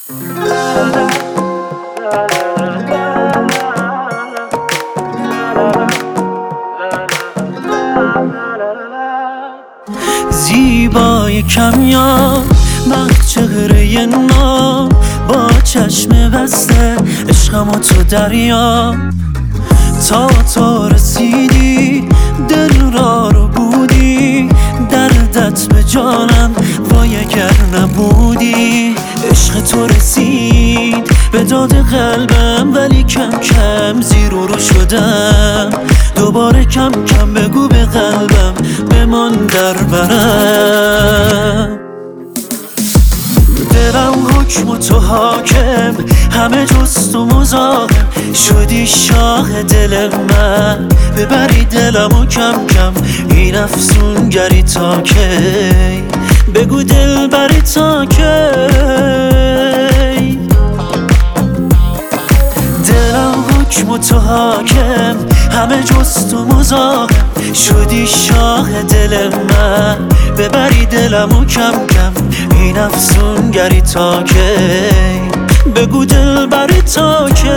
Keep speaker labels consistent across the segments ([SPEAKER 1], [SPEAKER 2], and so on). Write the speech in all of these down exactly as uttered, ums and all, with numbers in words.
[SPEAKER 1] زیبای کمیاب مخ چهره نام با چشم بسته عشقم و تو دریا تا تو رسیدی دل را رو بودی دردت به جانم وای اگر نبودی عشق تو رسید به داد قلبم ولی کم کم زیر و رو شدم دوباره کم کم بگو به قلبم بمان در برم دلم حکم و تو حاکم همه جز تو مزاحم شدی شاه دل من ببری دلمو کم کم این افسونگری تا کی بگو دل بری تا کی دلم حکم و تو حاکم همه جز تو مزاحم شدی شاه دل من ببری دلمو کم کم این افسونگری تا کی بگو دل بری تا کی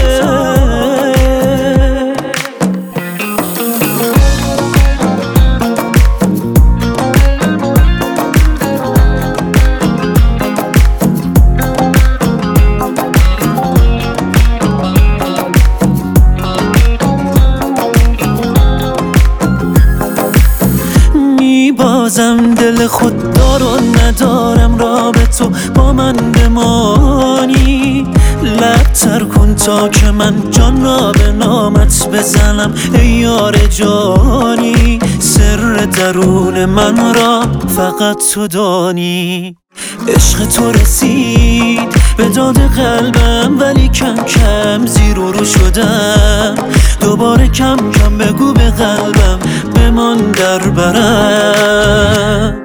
[SPEAKER 1] بازم دل خوددار و ندارم را به تو با من بمانی لب تر کن تا که من جان را به نامت بزنم ای یار جانی سر درون من را فقط تو دانی عشق تو رسید به داد قلبم ولی کم کم زیر و رو شدم دوباره کم کم بگو به قلبم بمان در برم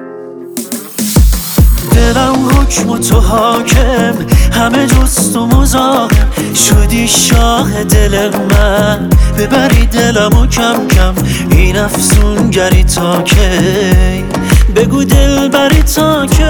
[SPEAKER 1] دلم حکم و تو حاکم همه جز تو مزاحم شدی شاه دل من ببری دلمو کم کم این افسونگری تا کی بگو دل بری تا کی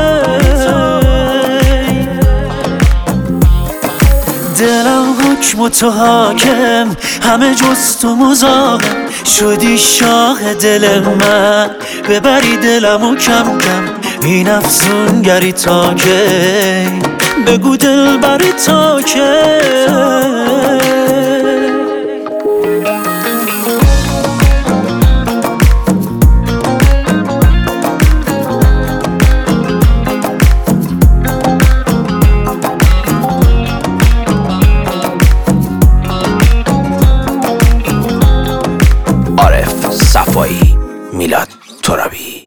[SPEAKER 1] دلم حکم و تو حاکم همه جز تو مزاحم شدی شاه دل من ببری دلمو کم کم این افسونگری تا کی بگو دل بری تا کی
[SPEAKER 2] عارف صفایی، میلاد ترابی.